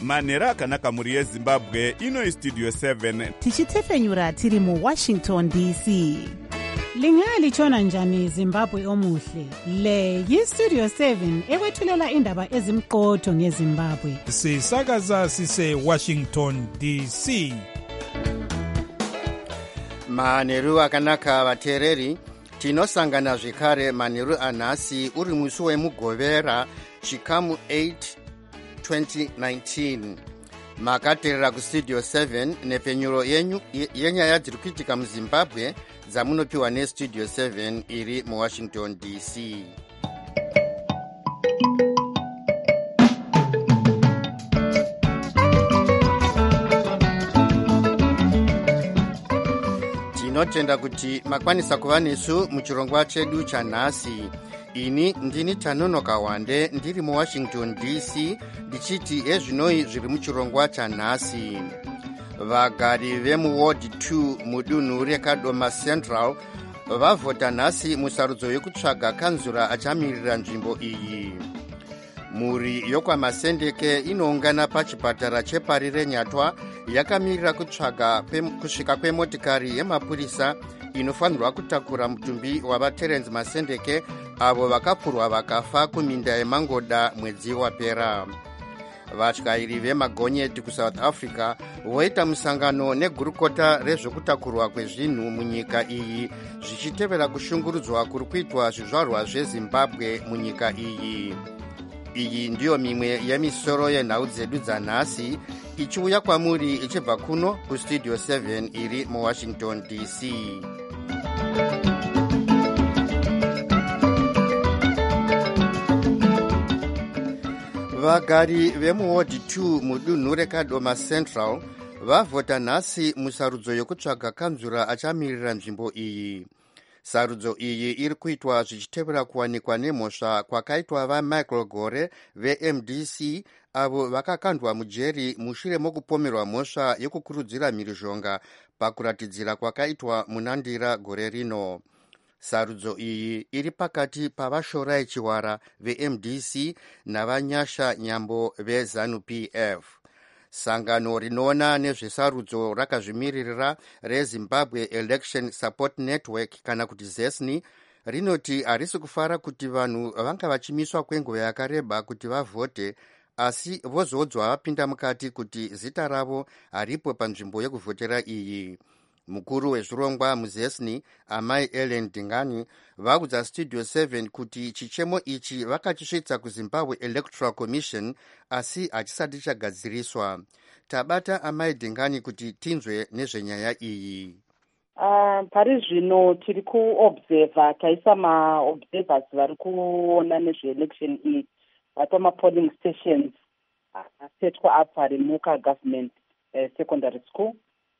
manhero akanaka mhuri yezimbabwe. Ino istudio 7 tichitefenyura tiri muWashington DC. Lingalitshona njani Zimbabwe omuhle? Le yiStudio 7 ekwethulela indaba ezimqotho ngeZimbabwe. Sisakaza sise Washington DC. Manheru akanaka vateereri, tinosangana zvekare manheru anhasi uri musi wemugovera chikamu 8 2019. Makateerera kustudio 7 nepfenyuro yenyu yenyaya dziri kuitika muZimbabwe dzamunopiwa nestudio 7 iri muWashington DC. Tinotenda kuti makwanisa kuva nesu muchirongwa chedu chanhasi. Ini ndini Tanonoka Wande ndiri muWashington DC ndichiti ezvinoi zviri muchirongwa chanhasi. Vagari vemuward 2 mudunhu reKadoma Central vavhota nhasi musarudzo yekutsvaga kanzura achamirira nzvimbo iyi. Mhuri yokwaMasendeke inoungana pachipatara chepari reNyatwa yakamirira kutsvaga kusvika kwemotikari yemapurisa inofanirwa kutakura mutumbi wavaTerence Masendeke avo vakapfurwa vakafa kuminda yeMangoda mwedzi wapera. Vatyairi vemagonyeti kuSouth Africa voita musangano negurukota rezvekutakurwa kwezvinhu munyika iyi zvichitevera kushungurudzwa kuri kuitwa zvizvarwa zveZimbabwe munyika iyi. Iyi ndiyo mimwe yemisoro yenhau dzedu dzanhasi ichiuya kwamuri ichibva kuno kustudio 7 iri muWashington DC. Vagari vemuward 2 mudunhu reKadoma Central vavhota nhasi musarudzo yokutsvaga kanzura achamirira nzvimbo iyi. Sarudzo iyi iri kuitwa zvichitevera kuwanikwa nemhosva kwakaitwa vaMichael Gore veMDC avo vakakandwa mujeri mushure mokupomerwa mhosva yokukurudzira mhirizhonga pakuratidzira kwakaitwa munandira gore rino. Sarudzo iyi iri pakati pavashorai Chiwara veMDC navanyasha Nyambo veZANU-PF. Sangano rinoona nezvesarudzo rakazvimiririra reZimbabwe Election Support Network kana kuti ZESNI rinoti harisi kufara kuti vanhu vanga vachimiswa kwenguva yakareba kuti vavhote, asi vozodzwa vapinda mukati kuti zita ravo haripo panzvimbo yekuvhotera iyi. Mukuru wezvirongwa muZESNI Amai Ellen Dingani vaudza Studio 7 kuti chichemo ichi vakachisvitsa kuZimbabwe Electoral Commission asi hachisati chagadziriswa. Tabata Amai Dingani kuti tinzwe nezvenyaya iyi. Pari zvino tiri kuobserva, taisa maobservers vari kuona nezveelection iyi pamapolling stations asetwa apa remuka government secondary school.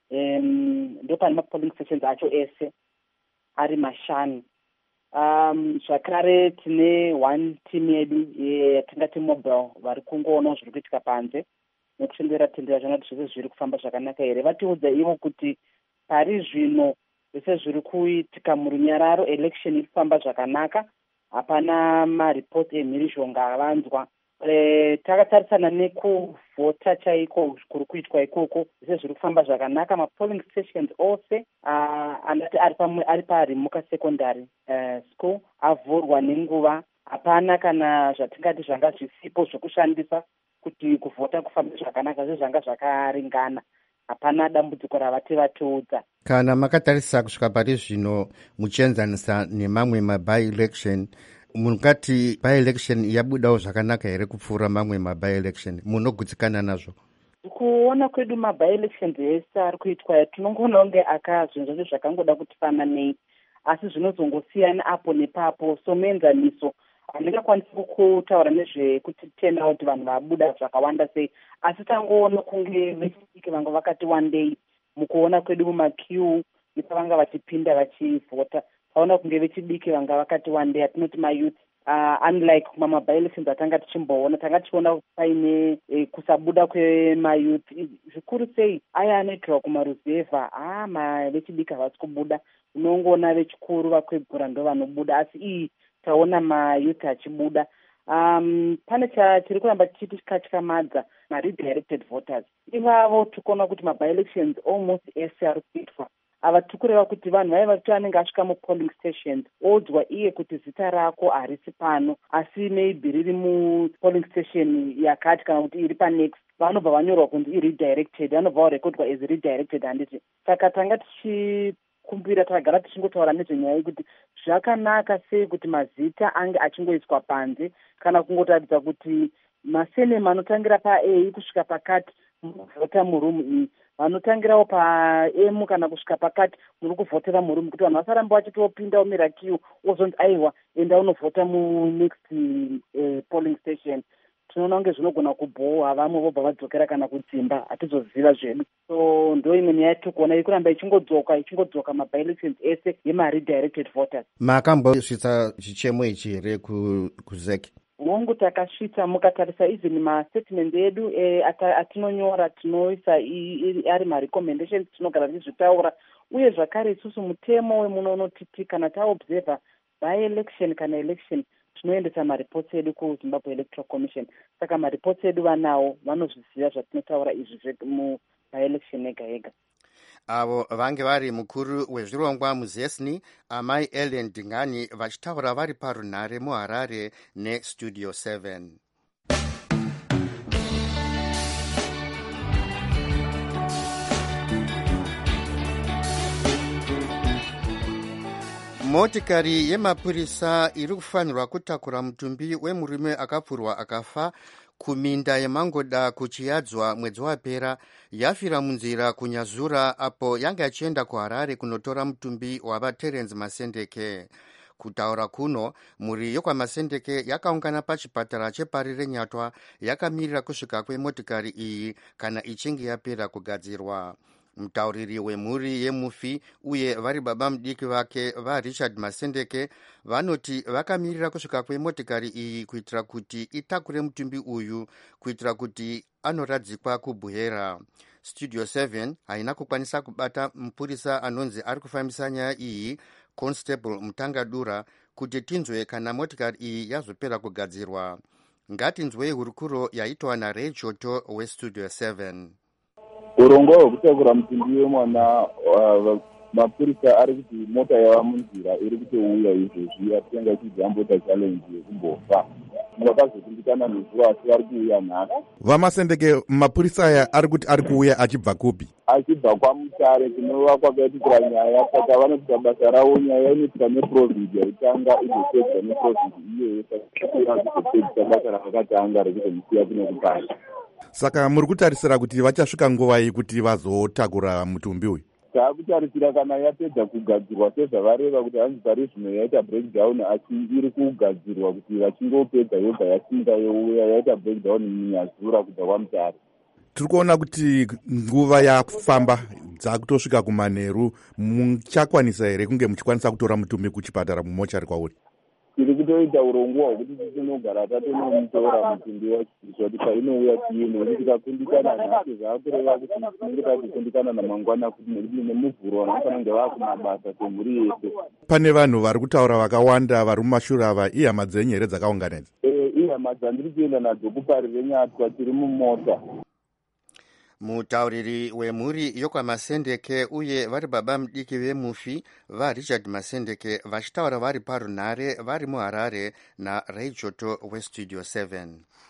Ndo pane mapolling stations acho ese ari mashanu. Zvakare tine one team yedu yatingati mobile vari kungoona zviri kuitika panze nekushembera tendera zvangati zvese zviri kufamba zvakanaka here. Vatiudza ivo kuti pari zvino zvese zviri kuitika murunyararo, election iri kufamba zvakanaka, hapana maripoti emhirizhonga avanzwa. Takatarisana nekuvhota chaiko kuri kuitwa ikoko, zvese zviri kufamba zvakanaka. Mapolling stations ose andati ari parimuka secondary school avhurwa nenguva. Hapana kana zvatingati zvanga zvisipo zvokushandisa kuti kuvhota kufambe zvakanaka, zvese zvanga zvakaringana. Hapana dambudziko ravati vatiudza. Kana makatarisa kusvika pari zvino muchienzanisa nemamwe maby-election, munokati by-election yabudawo zvakanaka here kupfuura mamwe maby-election? Munogutsikana nazvo? Kuona kwedu maby-elections ese ari kuitwa tinongoona kunge akazvinhu zvose zvakangoda kuti fananei, asi zvinozongosiyana apo nepapo. So muenzaniso handingakwanisi kutaura nezvekuti turnout vanhu vabuda zvakawanda sei, asi tangoona kunge vechidiki vanga vakati wandei mukuona kwedu mumaqueue nepavanga vachipinda vachivhota. Taona kunge vechidiki vanga vakati wandei, hatinoti mayouth. Unlike mamaby-elections atanga tichimboona, tanga tichiona paine kusabuda kwemayouth. Zvikuru sei aya anoitirwa kumaruzevha, vechidiki havasi kubuda. Unongoona vechikuru vakwegura ndo vanobuda, asi iyi taona mayouth achibuda. pane chiri kuramba chichitikamadza maredirected voters. Ivavo tikuona kuti maby-elections almost ese ari kuitwa ava tikureva kuti vanhu vaiva kuti anenge asvika mupolling stations odzwa iye kuti zita rako harisi pano asi maybe riri mupolling station yakati kana kuti iri panext, vanobva vanyorwa kunzi iredirected, vanobva varekodwa as redirected. Handiti saka tanga tichikumbira takagara tichingotaura nezvenyaya yekuti zvakanaka sei kuti mazita ange achingoiswa panze kana kungotaridza kuti masenema anotangira paA kusvika pakati munovhota murumu iyi, vanotangirawo paM kana kusvika pakati muri kuvhotera murumu, kuti vanhu vasaramba vachitopinda umira kiu ozonzi aiwa enda unovhota munext polling station. Tinoona kunge zvinogona kubhowa, vamwe vobva vadzokera kana kudzimba, hatizoziva zvedu. So ndo imwe nyaya tikuona iri kuramba ichingodzoka maby-elections ese yemaredirected voters. makambosvitsa chichemo ichi here kuzek? Mongu takasvitsa, mukatarisa even mastatement edu atinonyora tinoisa ari marecommendations tinogara tichizvitaura, uye zvakare isusu mutemo wemunonotiti kana taobserva by-election kana election tinoendesa maripots edu kuZimbabwe Electoral Commission. Saka maripots edu vanawo vanozviziva zvatinotaura izvi muby-election yega yega. Avo vange vari mukuru wezvirongwa muzesni amai Ellen Dingani vachitaura vari parunhare muHarare neStudio 7. Motikari yemapurisa iri kufanirwa kutakura mutumbi wemurume akapfurwa akafa kuminda yemangoda kuchiyadzwa mwedzi wapera yafira munzira kunyazura apo yanga yachienda kuHarare kunotora mutumbi wavaTerence Masendeke. Kutaura kuno, mhuri yokwaMasendeke yakaungana pachipatara chepari reNyatwa yakamirira kusvika kwemotikari iyi kana ichinge yapera kugadzirwa. Mutauriri wemhuri yemufi uye vari baba mudiki vake vaRichard Masendeke vanoti vakamirira kusvika kwemotikari iyi kuitira kuti itakure mutumbi uyu kuitira kuti anoradzikwa kubhuhera. Studio 7 haina kukwanisa kubata mupurisa anonzi ari kufambisa nyaya iyi, Constable Mutangadura, kuti tinzwe kana motikari iyi yazopera kugadzirwa. Ngatinzwei hurukuro yaitwa naRay Choto weStudio 7. Urongwa hwekutakura mutumbi wemwana, mapurisa ari kuti mota yava munzira iri kutouya izvezvi atanga ichizambota challenge yekumbofa. Vakazokundikana nezuva asi vari kuuya nhasi. VaMasendeke, mapurisa aya ari kuti ari kuuya achibva kupi? Achibva kwaMutare kunova kwakaitikira nyaya, saka vanoita basa ravo. Nyaya inoitwa neprovinsi yaitanga igopedzwa neprovinsi iyoyo, saka kutopedzisa basa rakatanga rekuzomusiya kuno kukanya. Saka muri kutarisira kuti vachasvika nguva iyi kuti vazotakura mutumbi uyu? Taakutarisira kana yapedza kugadzirwa sezvavareva kuti hanzi pari zvino yaita breakdown asi iri kugadzirwa kuti vachingopedza yoga yasinga youya yaita breakdown munyazura kubva kwaMutare. Tiri kuona kuti nguva yakufamba dzakutosvika kumanheru, muchakwanisa here kunge muchikwanisa kutora mutumbi kuchipatara mumochari kwauri? Tiri kutoita urongwa hwekuti tinogara tatonomutora mutumbi wacho kuti painouya tiine, kuti tikakundikana nhasi zvaakureva kuti tinenge takukundikana namangwana kuti nekuti nemuvhuro vanofanira kunge vaakumabasa semhuri yese. Pane vanhu vari kutaura vakawanda vari mumashure ava, ihama dzenyu here dzakaunganidza? Ihama dzandiri kuenda nadzo kupari reNyatwa, tiri mumota. Mutauriri wemhuri yokwaMasendeke uye vari baba mudiki vemufi vaRichard Masendeke vachitaura vari parunhare vari muHarare naRay Choto weStudio 7.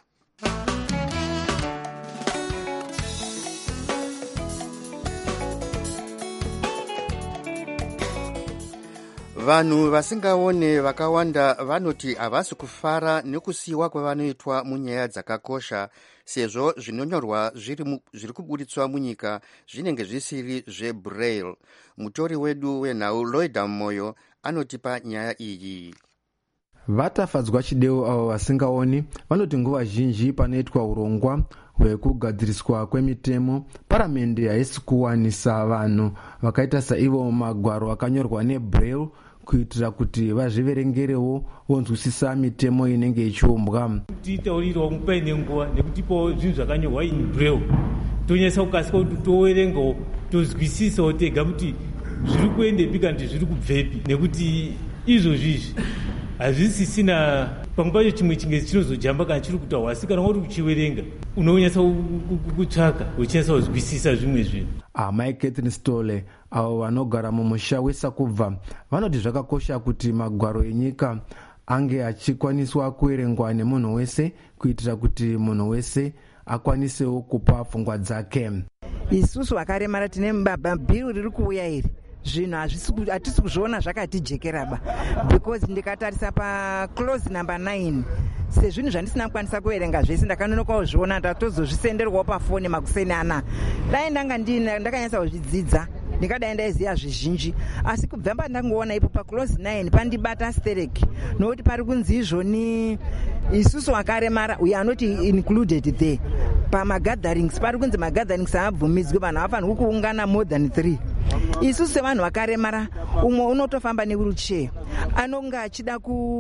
Vanhu vasingaone vakawanda vanoti havasi kufara nekusiyiwa kwavanoitwa munyaya dzakakosha, sezvo zvinonyorwa zviri kuburitswa munyika zvinenge zvisiri zveBraille. Mutori wedu wenhau Loida Moyo anotipa nyaya iyi. Vatafadzwa chideu avo vasingaoni vanoti nguva zhinji panoitwa urongwa hwekugadziriswa kwemitemo, paramende haisi kuwanisa vanhu vakaita saivo magwaro akanyorwa neBraille kuitira kuti vazviverengerewo vonzwisisa mitemo inenge ichiumbwa. Titaurirawo paine nguva nekutipawo zvinhu zvakanyorwa in Braille tonyasa kukasika kuti toverengawo tozwisisawo tega kuti zviri kuendepi kana kuti zviri kubvepi, nekuti izvozvizvi hazvisisina pamwe pacho chimwe chingezi chinozojamba kana chiri kutaurwa, asi kana uri kuchiverenga unonyatsa kutsvaka uchinyatsa kuzwisisa zvimwe zvinhu. amai Catherine Stole avo vanogara mumusha weSakubva vanoti zvakakosha kuti magwaro enyika ange achikwaniswa kuverengwa nemunhu wese kuitira kuti munhu wese akwanisewo kupa pfungwa dzake. isusu vakaremara tine bhiri riri kuuya iri zvinhu hatisi kuzviona zvakatijekeraba, because ndikatarisa paclose number 9 sezvinhu zvandisina kukwanisa kuverenga zvese ndakanonokawo zviona ndatozozvisenderwawo pafoni makuseni ana. dai ndakanyatsa kuzvidzidza ndingadai ndaiziva zvizhinji, asi kubva pandangoona ipo paclose 9 pandibata astereki, nokuti pari kunzi izvoni isusu vakaremara we are not included there. Pamagatherings pari kunzi magatherings haabvumidzwi, vanhu havafanirwi kuungana more than 3. isusu sevanhu vakaremara umwe unotofamba newheelchair anonga achida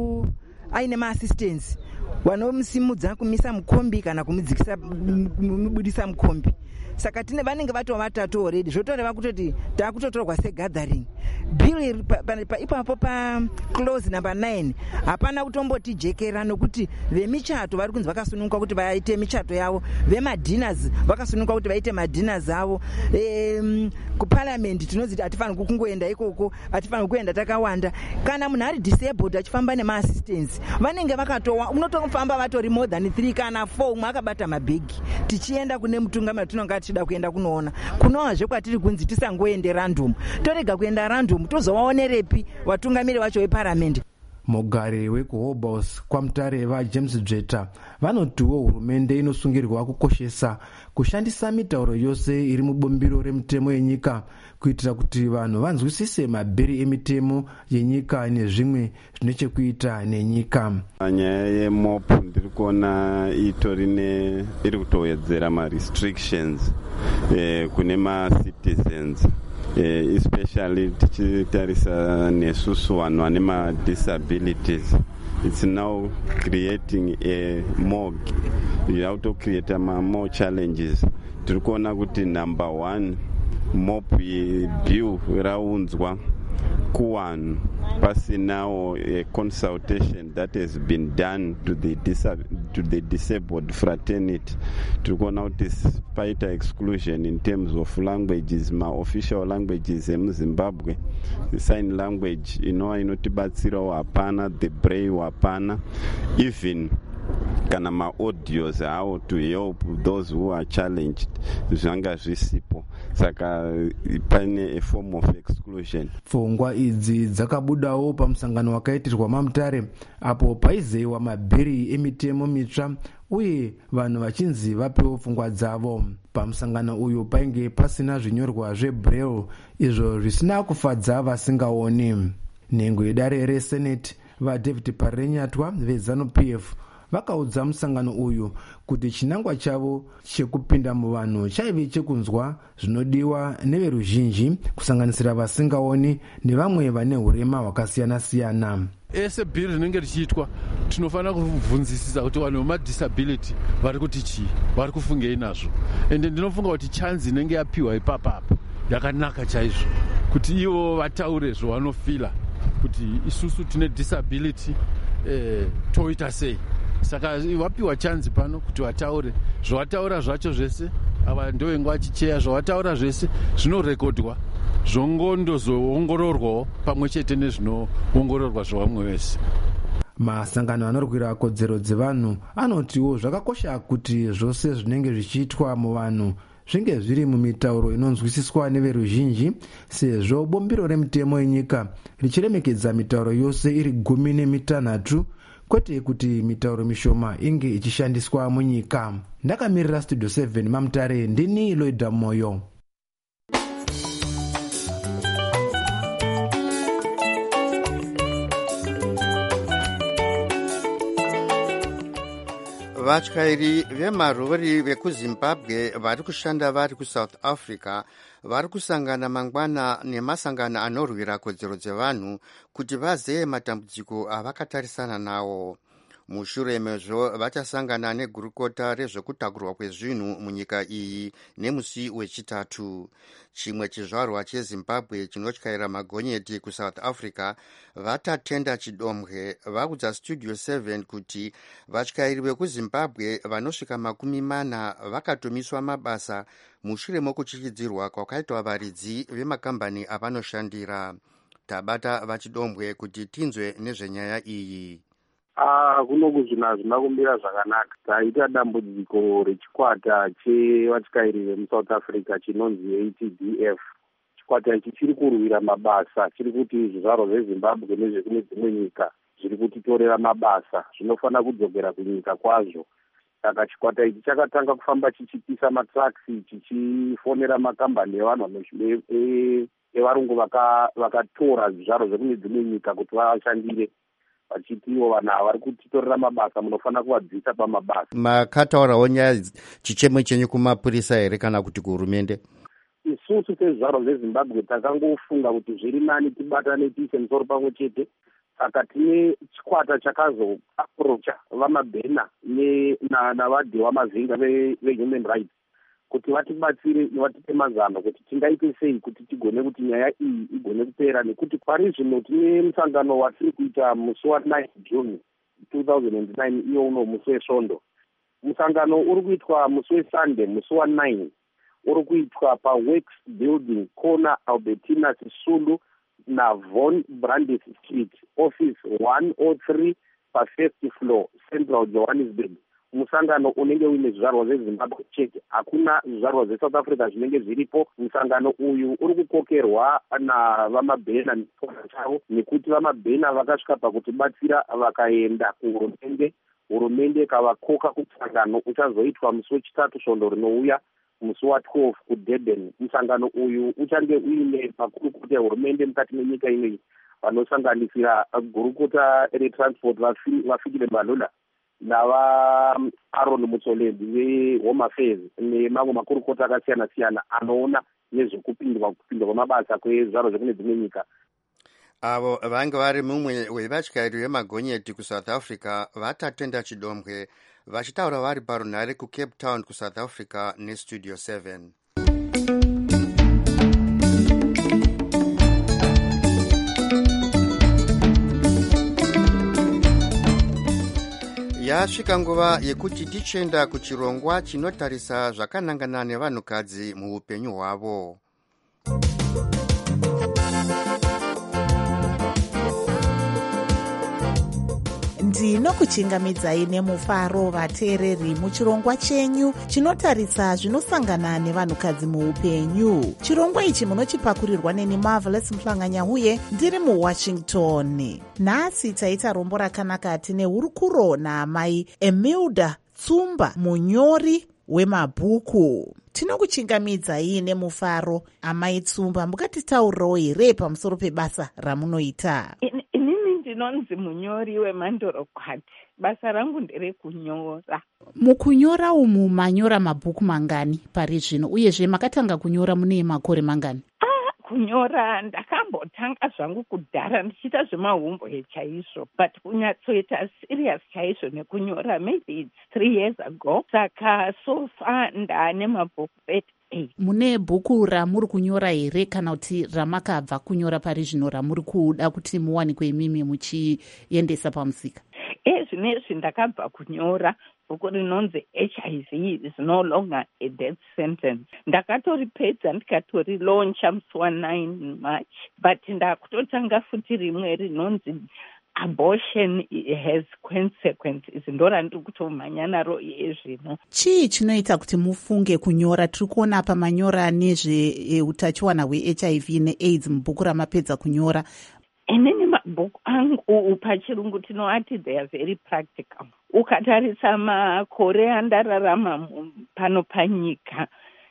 aine maassistance vanomusimudza kumisa mukombi kana kumubudisa mukombi. Saka vanenge vatova vatatu already, zvotoreva kutoti taakutotorwa segathering. Bill ipapo paclose number 9 hapana kutombotijekera, nokuti vemichato vari kunzi vakasununguka kuti vaite michato yavo, vemadinners vakasununguka kuti vaite madinners avo. Kuparliament tinozi hatifanirwi kungoenda ikoko, hatifanirwi kuenda takawanda. Kana munhu ari disabled achifamba nemaassistance vanenge vakatowa, unotofamba vatori more than 3 kana 4, umwe akabata mabhegi tichienda kune mutungamiri tinonga tichida kuenda kunoona. Kunoazve kwatiri kunzi tisangoende random, torega kuenda random tozovaonerepi vatungamiri vacho veparamendi. mugari wekuhobos kwamutare vaJames Dzveta vanotiwo hurumende inosungirwa kukoshesa kushandisa mitauro yose iri mubumbiro remutemo yenyika kuitira kuti vanhu vanzwisise mabhiri emitemo yenyika nezvimwe zvine chekuita nenyika. Nyaya yemopu ndiri kuona iri kutowedzera ma-restrictions kune ma-citizens, especially tichitarisa nesusu vanhu vane ma-disabilities. It's now creating you have to create more challenges. Tiri kuona kuti number 1 mopu bill raunzwa kuwanhu pasinawo a consultation that has been done to the disabled fraternity. Tiri kuona kuti paita exclusion in terms of languages, ma-official languages emuzimbabwe, the sign language inotibatsirawo hapana, the braille hapana, even kana ma-audios how to help those who are challenged zvanga zvisipo, saka pane a form of exclusion. Pfungwa idzi dzakabudawo pamusangano wakaitirwa mamutare apo paizewa mabhiri emitemo mitsva uye vanhu vachinzi vapewo pfungwa dzavo. Pamusangano uyu painge pasina zvinyorwa zvebraille izvo zvisina kufadza vasingaoni. Nhengo yedare resenate vaDavid Parenyatwa veZANU-PF vakaudza musangano uyu kuti chinangwa chavo chekupinda muvanhu chaive chekunzwa zvinodiwa neveruzhinji kusanganisira vasingaoni nevamwe vane hurema hwakasiyana-siyana. Ese bhiri rinenge richiitwa tinofanira kubvunzisisa kuti vanhu vemadisability vari kuti chii, vari kufungei nazvo. Ende ndinofunga kuti chanzi inenge yapiwa ipapa yakanaka chaizvo kuti ivo vataure zvavanofila kuti isusu tine disability toita sei. Saka vapiwa chanzi pano kuti vataure zvavataura zvacho zvese, ava ndovenga vachicheya zvavataura zvese zvinorekodwa zvongondozoongororwawo pamwe chete nezvinoongororwa zvavamwe vese. Masangano anorwira kodzero dzevanhu anotiwo zvakakosha kuti zvose zvinenge zvichiitwa muvanhu zvinge zviri mumitauro inonzwisiswa neveruzhinji, sezvo bombiro remutemo yenyika richiremekedza mitauro yose iri 16 kwete kuti mitauro mishoma inge ichishandiswa munyika. Ndakamirira Studio 7 mamutare, ndini Loida Moyo. Vatyairi vemarori vekuzimbabwe vari kushanda vari kuSouth Africa vari kusangana mangwana nemasangano anorwira kodzero dzevanhu kuti vazeye matambudziko avakatarisana nawo. mushure mezvo vachasangana negurukota rezvekutakurwa kwezvinhu munyika iyi nemusi wechitatu. Chimwe chizvarwa chezimbabwe chinotyaira magonyeti kusouth africa vatatenda chidomwe vaudza studio 7 kuti vatyairi vekuzimbabwe vanosvika 40 vakatomiswa mabasa mushure mokuchichidzirwa kwakaitwa varidzi vemakambani avanoshandira. Tabata vachidombwe kuti tinzwe nezvenyaya iyi. Kunoku zvinhu hazvina kumira zvakanaka. Taita dambudziko rechikwata chevatyairi vemusouth africa chinonzi ATDF. Chikwata ichi chiri kurwira mabasa, chiri kuti zvizvarwa zvezimbabwe nezvekune dzimwe nyika zviri kutitorera mabasa, zvinofanira kudzokera kunyika kwazvo. Saka chikwata ichi chakatanga kufamba chichipisa matraksi, chichifonera makambani evanhu evarungu vakatora zvizvarwa zvekune dzimwe nyika kuti vashandire, vachitiwo vanhu ava vari kutitorera mabasa, munofanira kuvabvisa pamabasa. Makataurawo nyaya chichemo chenyu kumapurisa here kana kuti kuhurumende? Isusu sezvizvarwa zvezimbabwe takangofunga kuti zviri nani tibatane tiise musoro pamwe chete. Saka tine chikwata chakazoaprocha vamabhena navadhi wamazinga vehuman rights kuti vatibatsire vatipe mazano kuti tingaite sei kuti tigone kuti nyaya iyi igone kupera, nekuti pari zvino tine musangano watiri kuita musi wa9 June 2009 iyo uno musi wesvondo. Musangano uri kuitwa musi weSunday musi wa9 uri kuitwa paWorks Building corner Albertina Sisulu na Von Brandes Street, office 103 pa1st floor, Central Johannesburg. Musangano unenge uine zvizvarwa zvezimbabwe chete, hakuna zvizvarwa zveSouth Africa zvinenge zviripo. Musangano uyu uri kukokerwa navamabhena nechikwata chavo, nekuti vamabhena vakasvika pakutibatsira vakaenda kuhurumende. Hurumende ikavakoka kumusangano uchazoitwa musi wechitatu svondo rinouya musi wa12 kuDurban. Musangano uyu uchange uine makurukota ehurumende mukati menyika ineyi vanosanganisira gurukota retransport vafikile Mbalula nava-Aaron Mutsolembi veHome Affairs nemamwe makurukota akasiyana siyana anoona nezvekupindwa kwamabasa kwezvaro zvekune dzimwe nyika. Avo vange vari mumwe wevatyairi vemagonyeti kuSouth Africa vatatenda chidombwe, vachitaura vari parunhare kuCape Town kuSouth Africa neStudio 7. Yasvika nguva yekuti tichenda kuchirongwa chinotarisa zvakanangana nevanhukadzi muupenyu hwavo. Ndinokuchingamidzai nemufaro vateereri muchirongwa chenyu chinotarisa zvinosangana nevanhukadzi muupenyu. Chirongwa ichi munochipakurirwa neni Marvelous Mhlanganya-Huye ndiri muWashington. Nhasi taita rombo rakanaka tine hurukuro naamai Emilda Tsumba, munyori wemabhuku. Tinokuchingamidzai nemufaro amai Tsumba, mukatitaurirawo here pamusoro pebasa ramunoita? Ndinonzi munyori wemandorokwati. Basa rangu nderekunyora. Mukunyora umu manyora mabhuku mangani pari zvino, uyezve makatanga kunyora mune makore mangani? Kunyora ndakambotanga zvangu kudhara ndichiita zvemahumbo chaizvo, but kunyatsoita serious chaizvo nekunyora maybe it's 3 years ago. Saka so far ndaane mabhuku 38. Mune bhuku ramuri kunyora here kana kuti ramakabva kunyora pari zvino ramuri kuda kuti muwanikwe imimi muchiendesa pamusika? Zvinezvi ndakabva kunyora bhuku rinonzi HIV is no longer a death sentence. Ndakatoripedza ndikatorilauncha musi wa9 March, but ndakutotanga futi rimwe rinonzi abortion has consequences. Ndora ndiri kutomhanya naro zvino. Chii chinoita kuti mufunge kunyora? Tiri kuona apa manyora nezveutachiwana hweHIV neAIDS mubhuku ramapedza kunyora. Inini mabhuku angu pachirungu tinoati they are very practical. Ukatarisa makore andararama pano panyika,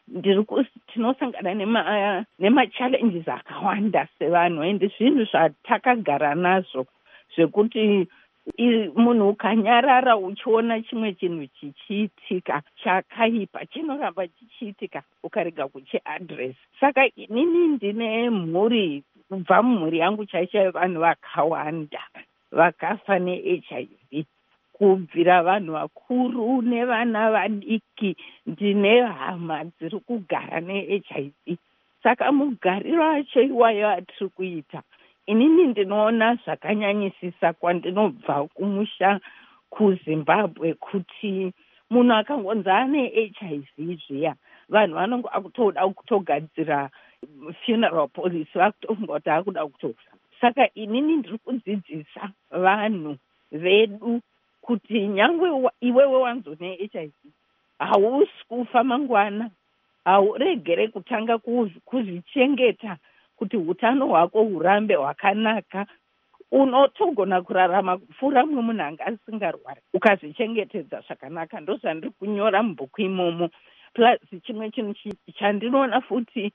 tinosangana nema-challenges akawanda sevanhu, ende zvinhu zvatakagara nazvo zvekuti munhu ukanyarara uchiona chimwe chinhu chichiitika chakaipa chinoramba chichiitika ukarega kuchiadress. Saka inini ndine mhuri, kubva mumhuri yangu chaicho vanhu vakawanda vakafa neHIV. kubvira vanhu vakuru nevana vadiki. Ndine hama dziri kugara neHIV, saka mugariro acho iwayo atiri kuita, inini ndinoona zvakanyanyisisa kwandinobva kumusha kuZimbabwe kuti munhu akangonzi ane HIV zviya, vanhu vanonge akutoda kutogadzira funeral policy, vakutofunga kuti akuda kutofa. Saka inini ndiri kudzidzisa vanhu vedu kuti nyangwe iwewe wanzo neHIV hausi kufa mangwana, hauregere kutanga kuzvichengeta kuti utano hwako hurambe hwakanaka. Unotogona kurarama kupfuura mumwe munhu anga asingarwari ukazvichengetedza zvakanaka. Ndozvandiri kunyora mubhuku imomo. Plus chimwe chinhu chandinoona futi,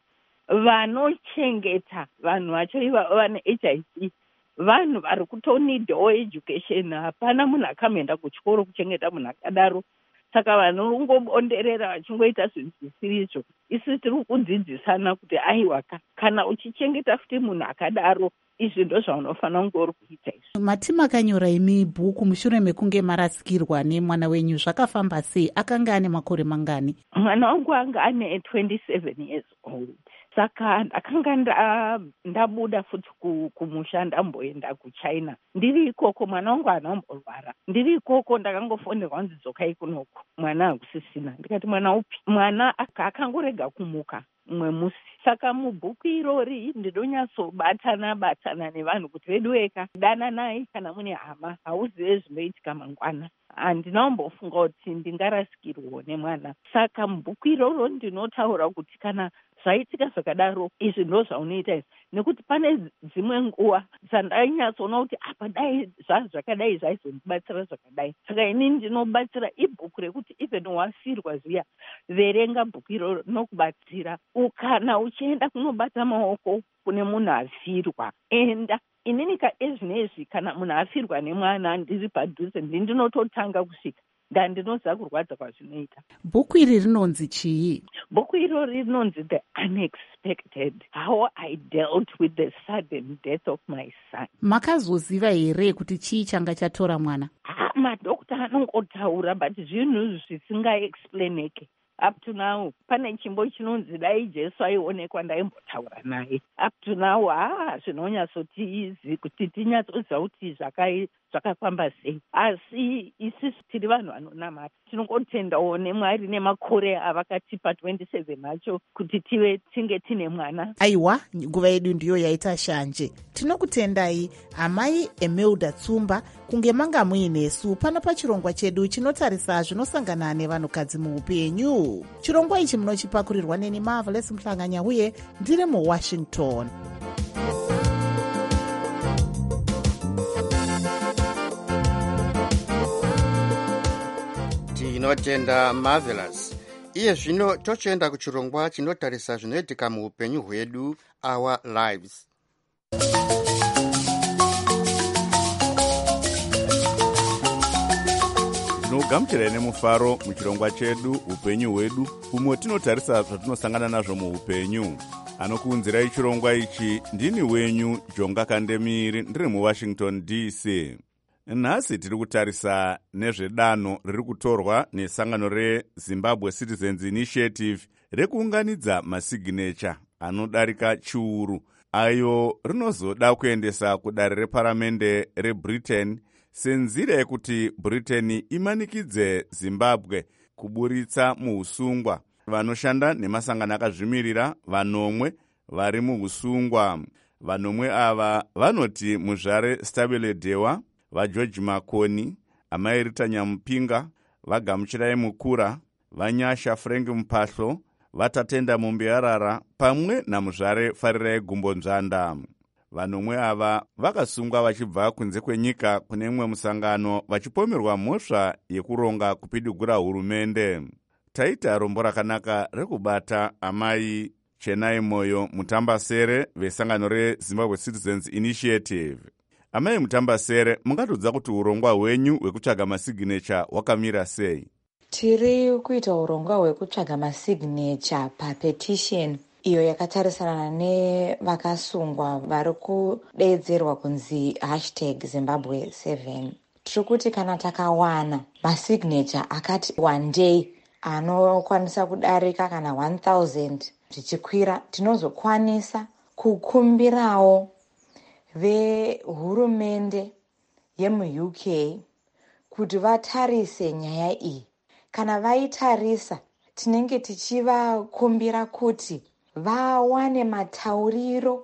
vanochengeta vanhu vacho ivavo vane HIV vanhu vari kutonidhawo education. Hapana munhu akaenda kuchikoro kuchengeta munhu akadaro, saka vanongobonderera vachingoita zvinhu zvisiri izvo. Isi tiri kudzidzisana kuti aiwa, kana uchichengeta futi munhu akadaro, izvi ndo zvaunofanira kunge uri kuita izvo. Mati makanyora imi bhuku mushure mekunge marasikirwa nemwana wenyu, zvakafamba sei? Akanga ane makore mangani? Mwana wangu anga ane 27 years old. Saka ndakanga ndabuda futi kumusha, ndamboenda kuChina. Ndiri ikoko mwana wangu anomborwara. Ndiri ikoko ndakangofonerwa kunzi dzokai kunoku, mwana hakusisina. Ndikati mwana upi? Mwana akangorega kumuka mumwe musi. Saka mubhuku irori ndinonyatsobatana nevanhu kuti vedu weka dananai kana mune hama, hauzive zvinoitika mangwana. Handinaombofunga kuti ndingarasikirwo nemwana. Saka mubhuku iroro ndinotaura kuti kana zvaitika zvakadaro, izvi ndo zvaunoita izvi, nekuti pane dzimwe nguva dzandainyatsoona kuti apa dai zvakadai zvaizondibatsira zvakadai. Saka inini ndinobatsira ibhuku rekuti even wafirwa zviya, verenga bhuku iroro rinokubatsira. Kana uchienda kunobata maoko kune munhu afirwa, enda. Inini ezvinezvi kana munhu afirwa nemwana ndiri padhuze, ndinototanga kusvika ndandinoziva kurwadza kwazvinoita. Bhuku iri rinonzi chii? Bhuku irori rinonzi The Unexpected, How I Dealt with the Sudden Death of My Son. Makazoziva here kuti chii changa chatora mwana? Madokta anongotaura, but zvinhu zvisingaexplaineke. Up to now, pane chimbo chinonzi dai Jesu aionekwa ndaimbotaura naye. Up to now, zvinonyatsotiizi kuti tinyatsoziva kuti zvakafamba sei. Asi isisi tiri vanhu vanonamata, tinongotendawo neMwari nemakore avakatipa 27 acho kuti tinge tine mwana. Aiwa, nguva yedu ndiyo yaita shanje. Tinokutendai amai Emelda Tsumba kunge manga muinesu pano pachirongwa chedu chinotarisa zvinosangana nevanhukadzi muupenyu. Chirongwa ichi munochipakurirwa neni Marvelous Mhlanganya uye ndiri muWashington. Tinotenda Marvelous. Iye zvino tochienda kuchirongwa chinotarisa zvinoitika muupenyu hwedu, Our Lives. Tinogamuchirai nemufaro muchirongwa chedu upenyu hwedu, umwe tinotarisa zvatinosangana nazvo muupenyu. Anokuunzirai chirongwa ichi ndini wenyu Jonga Kandemiri, ndiri muWashington DC. Nhasi tiri kutarisa nezvedanho riri kutorwa nesangano reZimbabwe Citizens Initiative rekuunganidza masignature anodarika chiuru, ayo rinozoda kuendesa kudare reparamende reBritain senzira yekuti Britain imanikidze Zimbabwe kuburitsa muusungwa vanoshanda nemasangano akazvimirira vanomwe vari muusungwa. Vanomwe ava vanoti muzvare Stabile Dewa, vaGeorge Makoni, amairita Nyamupinga, vagamuchirai Mukura, vanyasha Frank Mpahlo, vatatenda Mumbiarara pamwe namuzvare Farirai Gumbonzvanda. Vanomwe ava vakasungwa vachibva kunze kwenyika kune mumwe musangano vachipomerwa mhosva yekuronga kupidigura hurumende. Taita rombo rakanaka rekubata amai Chenai Moyo Mutambasere vesangano reZimbabwe Citizens Initiative. Amai Mutambasere, mungatodza kuti urongwa hwenyu hwekutsvaga masignature hwakamira sei? Tiri kuita urongwa hwekutsvaga masignature papetition iyo yakatarisana nevakasungwa vari kudeedzerwa kunzi #Zimbabwe7. tiri kuti kana takawana masignature akati one day anokwanisa kudarika kana 1000 zvichikwira, tinozokwanisa kukumbirawo vehurumende yemuuk kuti vatarise nyaya iyi. Kana vaitarisa, tinenge tichivakumbira kuti vawane matauriro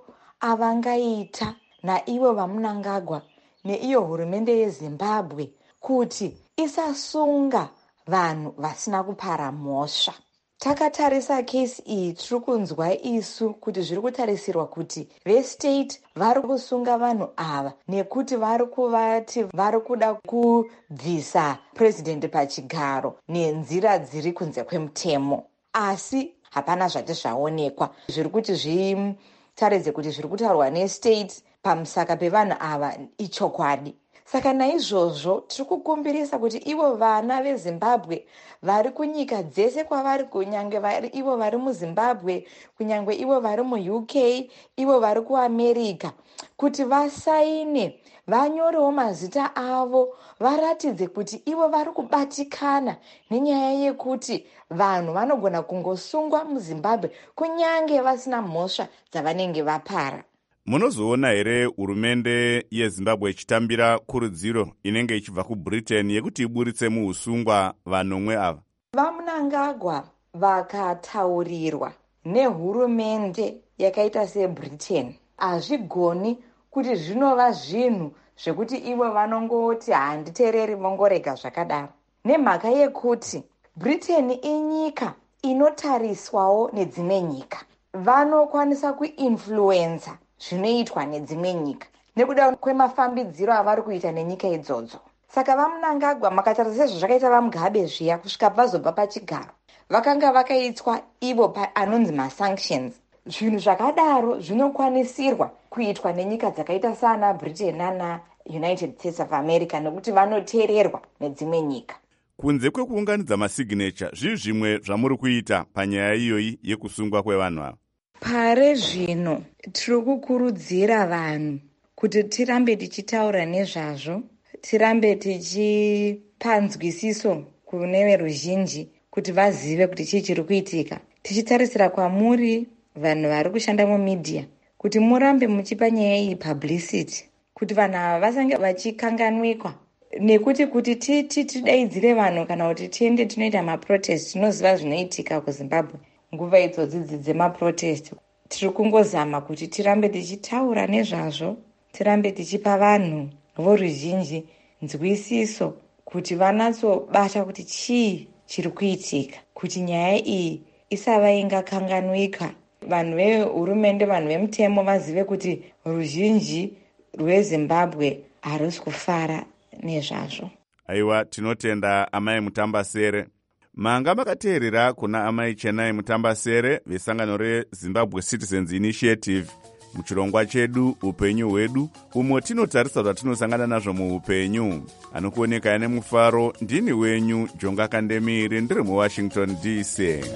avangaita naivo vaMnangagwa neiyo hurumende yeZimbabwe kuti isasunga vanhu vasina kupara mhosva. Takatarisa kesi iyi, tiri kunzwa isu kuti zviri kutarisirwa kuti vestate vari kusunga vanhu ava nekuti vari kuvati vari kuda kubvisa purezidendi pachigaro nenzira dziri kunze kwemutemo, asi hapana zvati zvaonekwa. Zviri kuti zvitaridze kuti zviri kutaurwa nestate pamusaka pevanhu ava ichokwadi. Saka naizvozvo tiri kukumbirisa kuti ivo vana veZimbabwe vari kunyika dzese kwavari, kunyange ivo vari muZimbabwe, kunyange ivo vari muUK, ivo vari kuAmerica, kuti vasaine, vanyorewo mazita avo, varatidze kuti ivo vari kubatikana nenyaya yekuti vanhu vanogona kungosungwa muZimbabwe kunyange vasina mhosva dzavanenge vapara. Munozoona here hurumende yeZimbabwe ichitambira kurudziro inenge ichibva kuBritain yekuti iburitse muusungwa vanomwe ava? VaMnangagwa vakataurirwa nehurumende yakaita seBritain, hazvigoni kuti zvinova zvinhu zvekuti ivo vanongoti handiteereri vongorega zvakadaro, nemhaka yekuti Britain inyika inotariswawo nedzimwe nyika. Vanokwanisa kuinfluenza zvinoitwa nedzimwe nyika nekuda kwemafambidziro avari kuita nenyika idzodzo. Saka vaMnangagwa, makatarisa sezvazvakaita vaMugabe zviya, kusvika vazobva pachigaro, vakanga vakaitwa ivo anonzi masanctions. Zvinhu zvakadaro zvinokwanisirwa kuitwa nenyika dzakaita sana Britain nana United States of America nekuti vanoteererwa nedzimwe nyika. Kunze kwekuunganidza masignature, zvii zvimwe zvamuri kuita panyaya iyoyi yekusungwa kwevanhu ava? Pare zvino tiri kukurudzira vanhu kuti tirambe tichitaura nezvazvo, tirambe tichipa nzwisiso kune veruzhinji kuti vazive kuti chii chiri kuitika. Tichitarisira kwamuri vanhu vari kushanda mumidhiya kuti murambe muchipa nyaya iyi publicity, kuti vanhu ava vasange vachikanganwikwa, nekuti kuti tidaidzire vanhu kana kuti tiende tinoita maprotest, tinoziva zvinoitika kuZimbabwe nguva idzodzi dzemaprotest. Tiri kungozama kuti tirambe tichitaura nezvazvo, tirambe tichipa vanhu voruzhinji nzwisiso kuti vanatsobata kuti chii chiri kuitika, kuti nyaya iyi isava ingakanganwika. Vanhu vehurumende, vanhu vemutemo vazive kuti ruzhinji rweZimbabwe harusi kufara nezvazvo. Aiwa, tinotenda amai Mutambasere. Manga makateerera kuna amai Chenai Mutambasere vesangano reZimbabwe Citizens Initiative muchirongwa chedu upenyu hwedu, umo tinotarisa zvatinosangana nazvo muupenyu. Anokuoneka ane mufaro, ndini wenyu Jonga Kandemiri, ndiri muWashington DC.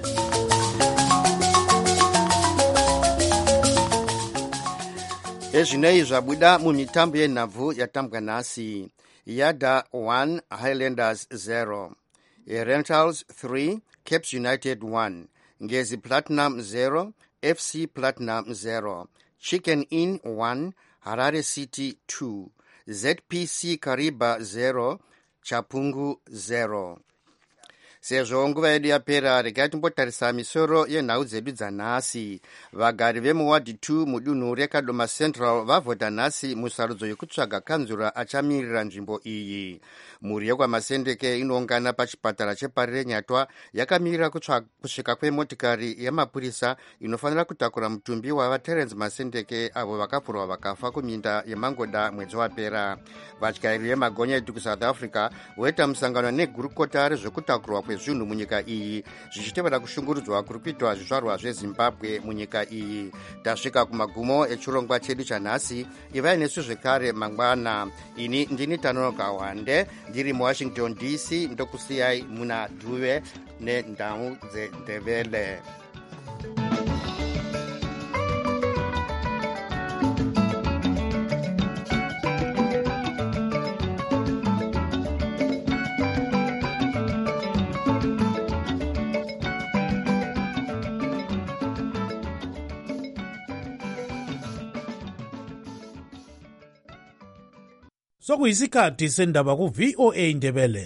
Ezvinei zvabuda mumitambo yenhabvu yatambwa nhasi. Yada 1 Highlanders 0, Rentals 3 Caps United 1, Ngezi Platinum 0 FC Platinum 0, Chicken Inn 1 Harare City 2, ZPC Kariba 0 Chapungu 0. Sezvo nguva yedu yapera, regai timbotarisa misoro yenhau dzedu dzanhasi. Vagari vemuwadhi 2 mudunhu reKadoma Central vavhota nhasi musarudzo yekutsvaga kanzura achamirira nzvimbo iyi. Mhuri yekwaMasendeke inoungana pachipatara chepari reNyatwa yakamirira kusvika kwemotikari yemapurisa inofanira kutakura mutumbi wavaTerence Masendeke avo vakapfurwa vakafa kuminda yeMangoda mwedzi wapera. Vatyairi vemagonyeti kuSouth Africa voita musangano negurukota rezvekutakurwa kwezvinhu munyika iyi, zvichitevera kushungurudzwa kuri kuitwa zvizvarwa zveZimbabwe munyika iyi. Tasvika kumagumo echirongwa chedu chanhasi. Ivai nesu zvekare mangwana. Ini ndini Tanonoka Wande, ndiri muWashington DC, ndokusiyai muna Dhuve nendau dzeNdebele. sokuyisikhathi sendaba ku-VOA Ndebele.